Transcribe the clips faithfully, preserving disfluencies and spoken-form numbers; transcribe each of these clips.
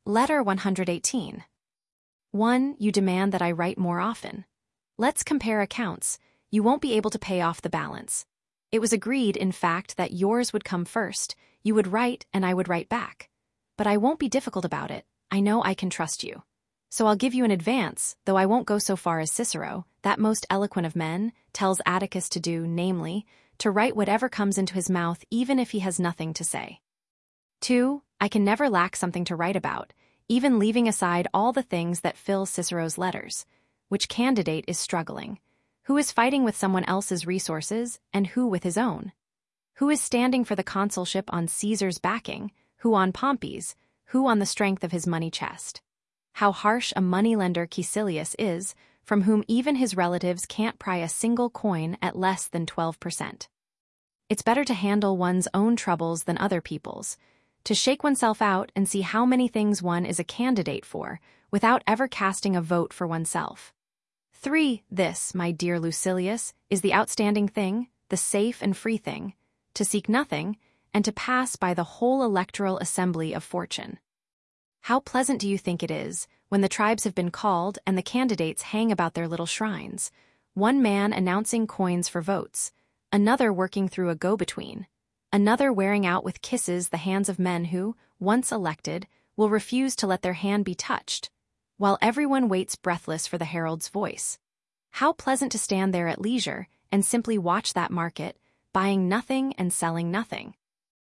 Letter one hundred eighteen. one. You demand that I write more often. Let's compare accounts. You won't be able to pay off the balance. It was agreed, in fact, that yours would come first. You would write, and I would write back. But I won't be difficult about it. I know I can trust you. So I'll give you an advance, though I won't go so far as Cicero, that most eloquent of men, tells Atticus to do, namely, to write whatever comes into his mouth even if he has nothing to say. two. I can never lack something to write about, even leaving aside all the things that fill Cicero's letters. Which candidate is struggling? Who is fighting with someone else's resources, and who with his own? Who is standing for the consulship on Caesar's backing, who on Pompey's, who on the strength of his money chest? How harsh a moneylender Caecilius is, from whom even his relatives can't pry a single coin at less than twelve percent. It's better to handle one's own troubles than other people's, to shake oneself out and see how many things one is a candidate for, without ever casting a vote for oneself. three. This, my dear Lucilius, is the outstanding thing, the safe and free thing, to seek nothing, and to pass by the whole electoral assembly of fortune. How pleasant do you think it is, when the tribes have been called and the candidates hang about their little shrines, one man announcing coins for votes, another working through a go-between, another wearing out with kisses the hands of men who, once elected, will refuse to let their hand be touched, while everyone waits breathless for the herald's voice. How pleasant to stand there at leisure and simply watch that market, buying nothing and selling nothing.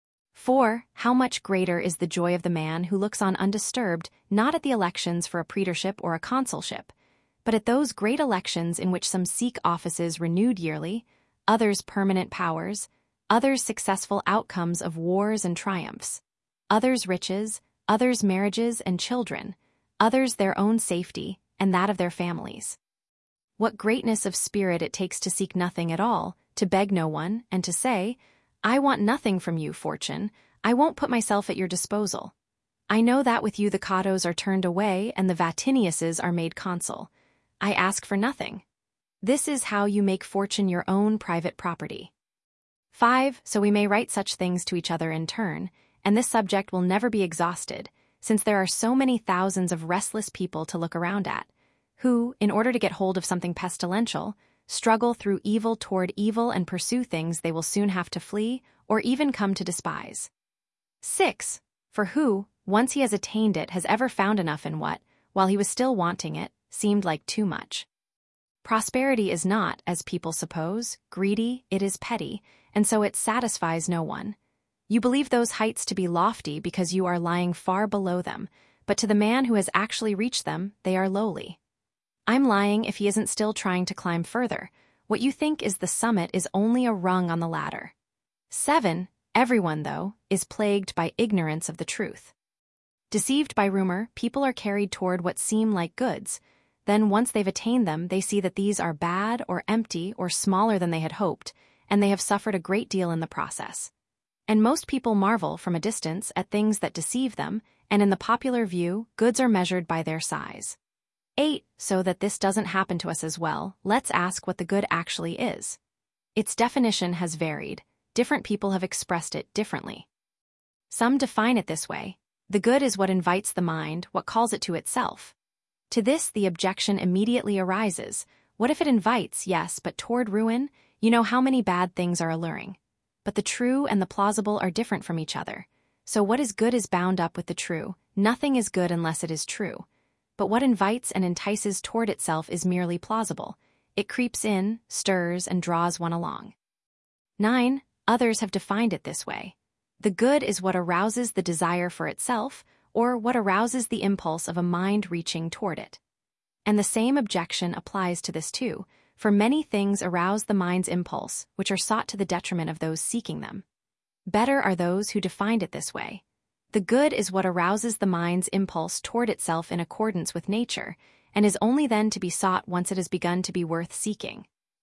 four. How much greater is the joy of the man who looks on undisturbed not at the elections for a praetorship or a consulship, but at those great elections in which some seek offices renewed yearly, others permanent powers, others successful outcomes of wars and triumphs, others riches, others marriages and children, others their own safety and that of their families. What greatness of spirit it takes to seek nothing at all, to beg no one, and to say, I want nothing from you, fortune, I won't put myself at your disposal. I know that with you the Catos are turned away and the Vatiniuses are made consul. I ask for nothing. This is how you make fortune your own private property. five. So we may write such things to each other in turn, and this subject will never be exhausted, since there are so many thousands of restless people to look around at, who, in order to get hold of something pestilential, struggle through evil toward evil and pursue things they will soon have to flee or even come to despise. six. For who, once he has attained it, has ever found enough in what, while he was still wanting it, seemed like too much? Prosperity is not, as people suppose, greedy, it is petty, and so it satisfies no one. You believe those heights to be lofty because you are lying far below them, but to the man who has actually reached them, they are lowly. I'm lying if he isn't still trying to climb further. What you think is the summit is only a rung on the ladder. seven. Everyone, though, is plagued by ignorance of the truth. Deceived by rumor, people are carried toward what seem like goods. Then once they've attained them, they see that these are bad or empty or smaller than they had hoped, and they have suffered a great deal in the process. And most people marvel from a distance at things that deceive them, and in the popular view, goods are measured by their size. eight. So that this doesn't happen to us as well, let's ask what the good actually is. Its definition has varied. Different people have expressed it differently. Some define it this way: the good is what invites the mind, what calls it to itself. To this the objection immediately arises: what if it invites, yes, but toward ruin? You know how many bad things are alluring. But the true and the plausible are different from each other. So what is good is bound up with the true. Nothing is good unless it is true. But what invites and entices toward itself is merely plausible. It creeps in, stirs, and draws one along. nine. Others have defined it this way: the good is what arouses the desire for itself, or what arouses the impulse of a mind reaching toward it. And the same objection applies to this too, for many things arouse the mind's impulse, which are sought to the detriment of those seeking them. Better are those who defined it this way: the good is what arouses the mind's impulse toward itself in accordance with nature, and is only then to be sought once it has begun to be worth seeking.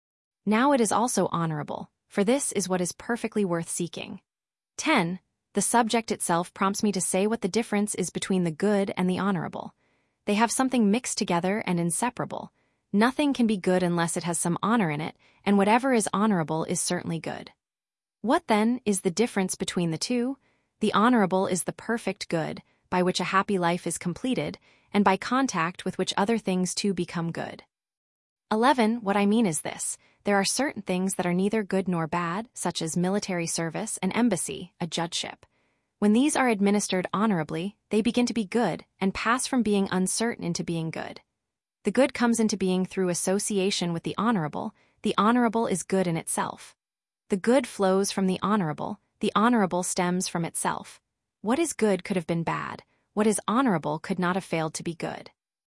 Now it is also honorable, for this is what is perfectly worth seeking. ten. The subject itself prompts me to say what the difference is between the good and the honorable. They have something mixed together and inseparable. Nothing can be good unless it has some honor in it, and whatever is honorable is certainly good. What, then, is the difference between the two? The honorable is the perfect good, by which a happy life is completed, and by contact with which other things too become good. eleven. What I mean is this: there are certain things that are neither good nor bad, such as military service, an embassy, a judgeship. When these are administered honorably, they begin to be good and pass from being uncertain into being good. The good comes into being through association with the honorable. The honorable is good in itself. The good flows from the honorable. The honorable stems from itself. What is good could have been bad. What is honorable could not have failed to be good.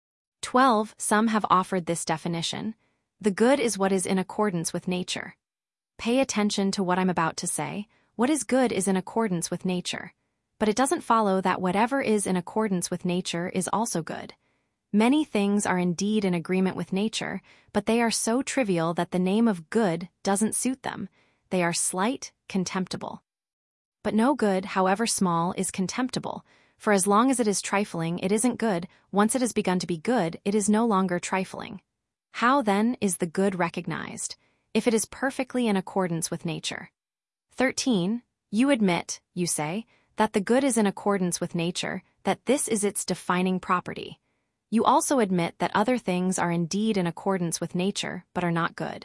twelve. Some have offered this definition: the good is what is in accordance with nature. Pay attention to what I'm about to say. What is good is in accordance with nature. But it doesn't follow that whatever is in accordance with nature is also good. Many things are indeed in agreement with nature, but they are so trivial that the name of good doesn't suit them. They are slight, contemptible. But no good, however small, is contemptible, for as long as it is trifling, it isn't good. Once it has begun to be good, it is no longer trifling. How, then, is the good recognized? If it is perfectly in accordance with nature. thirteen. You admit, you say, that the good is in accordance with nature, that this is its defining property. You also admit that other things are indeed in accordance with nature, but are not good.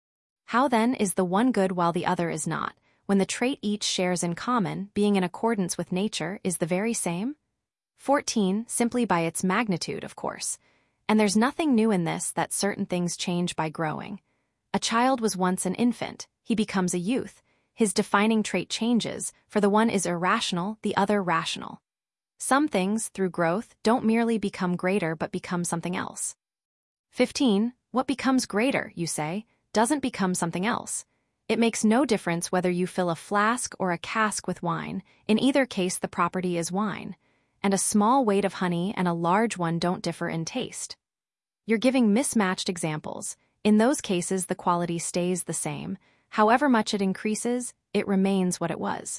How then is the one good while the other is not, when the trait each shares in common, being in accordance with nature, is the very same? fourteen. Simply by its magnitude, of course. And there's nothing new in this, that certain things change by growing. A child was once an infant, he becomes a youth. His defining trait changes, for the one is irrational, the other rational. Some things, through growth, don't merely become greater but become something else. fifteen. What becomes greater, you say, doesn't become something else. It makes no difference whether you fill a flask or a cask with wine. In either case, the property is wine. And a small weight of honey and a large one don't differ in taste. You're giving mismatched examples. In those cases, the quality stays the same. However much it increases, it remains what it was.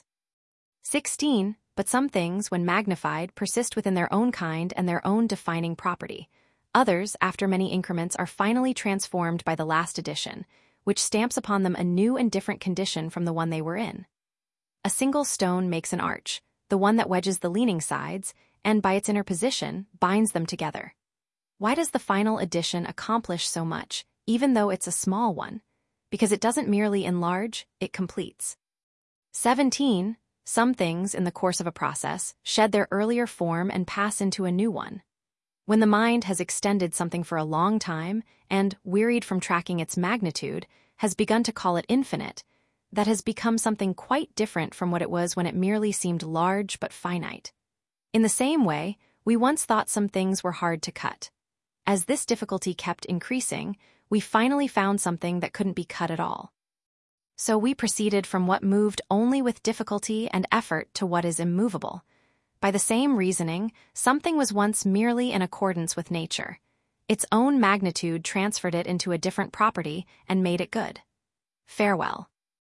sixteen. But some things, when magnified, persist within their own kind and their own defining property. Others, after many increments, are finally transformed by the last addition, which stamps upon them a new and different condition from the one they were in. A single stone makes an arch, the one that wedges the leaning sides, and by its inner position, binds them together. Why does the final addition accomplish so much, even though it's a small one? Because it doesn't merely enlarge, it completes. seventeen. Some things, in the course of a process, shed their earlier form and pass into a new one. When the mind has extended something for a long time and, wearied from tracking its magnitude, has begun to call it infinite, that has become something quite different from what it was when it merely seemed large but finite. In the same way, we once thought some things were hard to cut. As this difficulty kept increasing, we finally found something that couldn't be cut at all. So we proceeded from what moved only with difficulty and effort to what is immovable. By the same reasoning, something was once merely in accordance with nature. Its own magnitude transferred it into a different property and made it good. Farewell.